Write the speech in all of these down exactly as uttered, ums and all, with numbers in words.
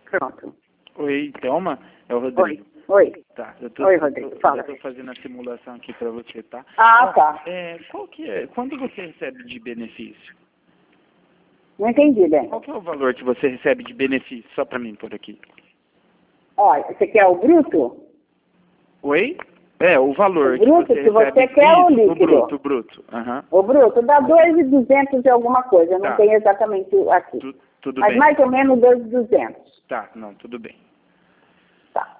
Pronto. Oi, Thelma? É o Rodrigo. Oi. Oi. Tá, eu tô, Oi, Rodrigo, eu, fala. já tô fazendo a simulação aqui para você, tá? Ah, Ó, tá. É, qual que é, quanto você recebe de benefício? Não entendi, bem. Qual que é o valor que você recebe de benefício? Só para mim por aqui. Olha, você quer o bruto? Oi? É, o valor O bruto que que você você recebe. quer ou o Isso, o líquido? bruto, o bruto. Aham. O bruto dá dois mil e duzentos e alguma coisa, eu não Tá. tenho exatamente aqui. Tu- tudo Mas bem. mais ou menos dois mil e duzentos. Tá, não, tudo bem. Tá.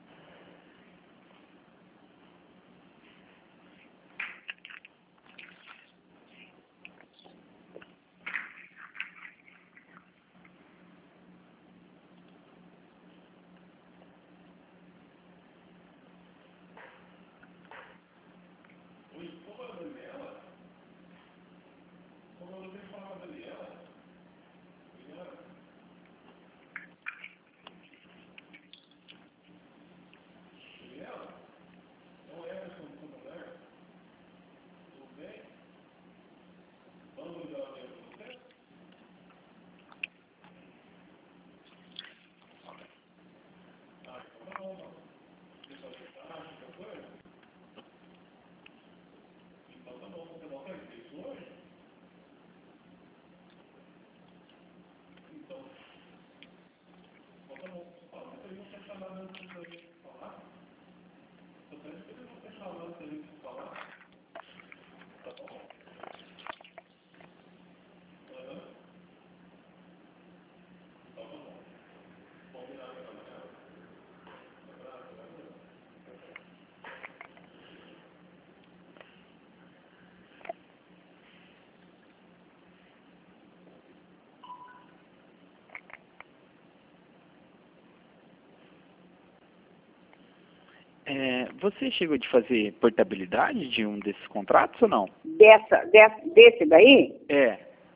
É, você chegou de fazer portabilidade de um desses contratos ou não? Dessa, desse, desse daí? É.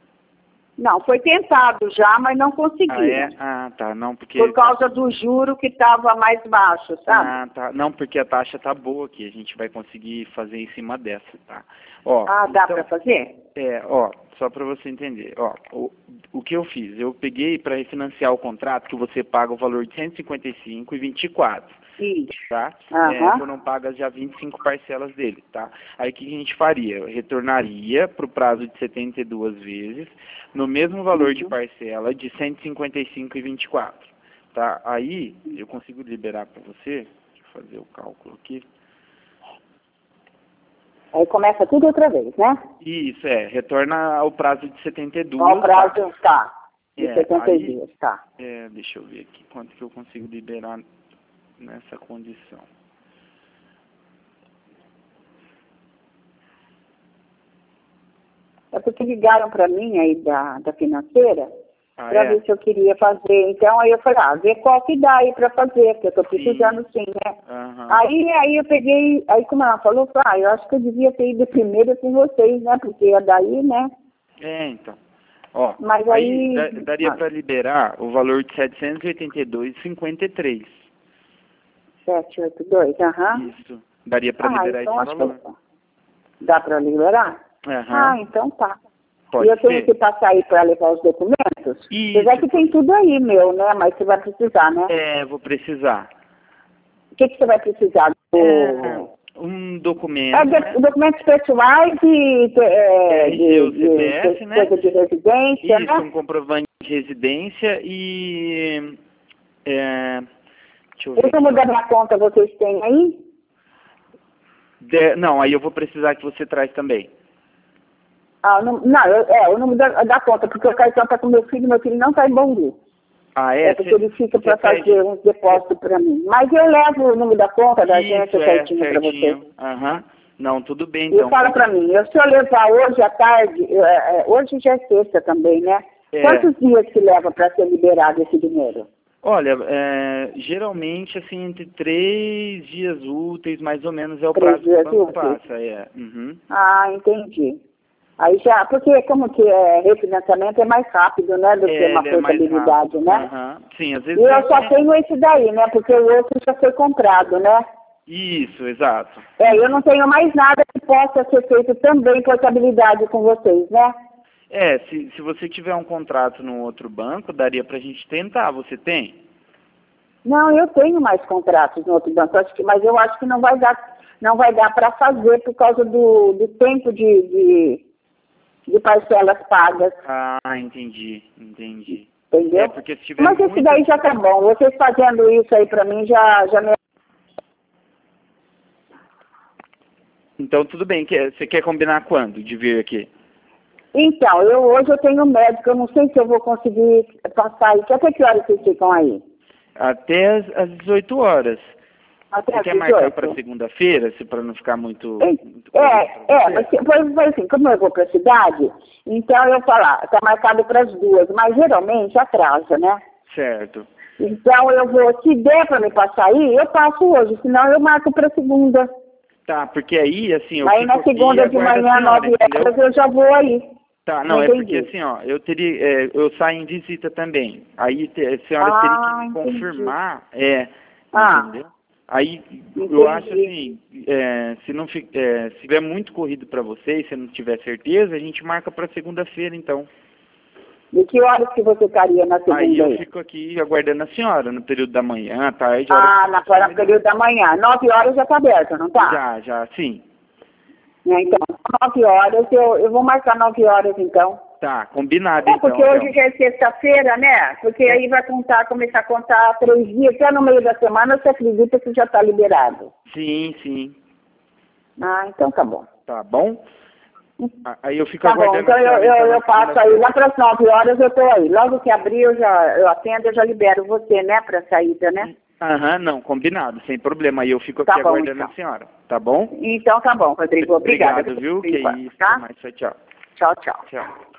Não, foi tentado já, mas não Ah, conseguiram. é? Ah, tá. Não, porque... Por causa do juro que estava mais baixo, sabe? Ah, tá. Não, porque a taxa tá boa aqui. A gente vai conseguir fazer em cima dessa, tá? Ó, Ah, dá então, para fazer? É, ó, só para você entender. Ó, o, o que eu fiz? Eu peguei para refinanciar o contrato que você paga o valor de cento e cinquenta e cinco e vinte e quatro. Isso. Tá? Aham. É, foram pagas já vinte e cinco parcelas dele, tá? Aí o que a gente faria? Eu retornaria para o prazo de setenta e duas vezes, no mesmo valor de Uhum. parcela de cento e cinquenta e cinco e vinte e quatro, tá? Aí eu consigo liberar para você, deixa eu fazer o cálculo aqui. Aí começa tudo outra vez, né? Isso, é, retorna ao prazo de setenta e duas. Qual o prazo? Tá. De É, setenta e aí, dois, tá. é, deixa eu ver aqui quanto que eu consigo liberar nessa condição. É porque ligaram para mim aí da, da financeira Ah, para é? ver se eu queria fazer. Então aí eu falei, ah, vê qual que dá aí para fazer, porque eu tô precisando sim, né? Aham. Aí, aí eu peguei, aí como ela falou, eu falei, ah, eu acho que eu devia ter ido primeiro com vocês, né? Porque é daí, né? É, então. Ó, Mas aí, aí... da- daria ah, para liberar o valor de setecentos e oitenta e dois e cinquenta e três. sete, oito, dois, aham. Isso. Daria para Ah, liberar então esse acho que valor. eu- dá para liberar? Aham. Ah, então tá. Pode E eu tenho ser? que passar aí para levar os documentos? Isso. Apesar que tem tudo aí, meu, né? Mas você vai precisar, né? É, vou precisar. O que, que você vai precisar? Do... É, um documento, É, de- né? documentos pessoais de, de, é, R G ou de, C P de, F, de né? coisa de residência, Isso, um né? comprovante de residência e... É, deixa eu O ver aqui. número da conta vocês têm aí? De- não, aí eu vou precisar que você traz também. Ah, não, não eu- é, o número da, da conta, porque o cartão está com meu filho, meu filho não está em Bauru. Ah, É, é? porque Cê- ele fica cê para fazer pede- uns depósitos para mim. Mas eu levo o número da conta da Isso, agência é, certinho para você. certinho. Aham. Não, tudo bem, E então. fala para mim, eu, se eu levar hoje à tarde, é, é, hoje já é sexta também, né? É. Quantos dias que leva para ser liberado esse dinheiro? Olha, é, geralmente, assim, entre três dias úteis, mais ou menos, é o Três prazo que o dias banco úteis? passa, é. Uhum. Ah, entendi. Aí já, porque como que é refinanciamento é mais rápido, né, do que É, uma ele é mais portabilidade, rápido. né? Aham. Sim, às E vezes... eu só é- tenho esse daí, né, porque o outro já foi comprado, né? Isso, exato. É, eu não tenho mais nada que possa ser feito também portabilidade com vocês, né? É, se, se você tiver um contrato no outro banco, daria pra gente tentar. Você tem? Não, eu tenho mais contratos no outro banco, acho que, mas eu acho que não vai dar, não vai dar para fazer por causa do, do tempo de, de, de parcelas pagas. Ah, entendi, entendi. Entendeu? É, porque se tiver Mas esse muita... daí já tá bom. Vocês fazendo isso aí pra mim já, já me... Então tudo bem, que- você quer combinar quando de vir aqui? Então, eu, hoje eu tenho um médico, eu não sei se eu vou conseguir passar aí. Até que horas vocês ficam aí? Até as, às dezoito horas. Até Você às quer marcar para dezoito? segunda-feira, se para não ficar muito... É, muito corrido pra é, você? mas foi, foi assim, como eu vou pra cidade, então eu falar, tá marcado para as duas, mas geralmente atrasa, né? Certo. Então eu vou, se der para me passar aí, eu passo hoje, senão eu marco para segunda. Tá, porque aí, assim, eu Aí fico na aqui e segunda de aguardo a manhã, senhora, nove entendeu? horas, eu já vou aí. Tá, não, Não é porque entendi. assim, ó, eu teria, é, eu saio em visita também. Aí te- a senhora Ah, teria que me entendi. confirmar, é, Ah, entendeu? Aí entendi. eu acho assim, é, se não fi- é, se tiver muito corrido para você e você não tiver certeza, a gente marca para segunda-feira, então. De que horas que você estaria na segunda Aí eu aí? fico aqui aguardando a senhora no período da manhã, à tarde, a hora Ah, que na, você achar no melhor. período da manhã. Nove horas já está aberto, não tá? Já, já, sim. Né, então, nove horas, eu, eu vou marcar nove horas então. Tá, combinado É, então. porque hoje Thelma. já é sexta-feira, né? Porque aí vai contar, começar a contar três dias, até no meio da semana, você acredita que já está liberado. Sim, sim. Ah, então tá bom. Tá bom? A- Aí eu fico Tá bom, aguardando então a eu, senhora, eu, então, eu na passo aí, segunda-feira. lá para as nove horas eu tô aí. Logo que abrir eu já eu atendo, eu já libero você, né, para saída, né? Aham, não, combinado, sem problema. Aí eu fico aqui Tá bom, aguardando então. a senhora, tá bom? Então tá bom, Rodrigo. Obrigada. Obrigado, viu? Por Que enquanto, isso, tá? até mais, tchau, tchau. Tchau, tchau. Tchau.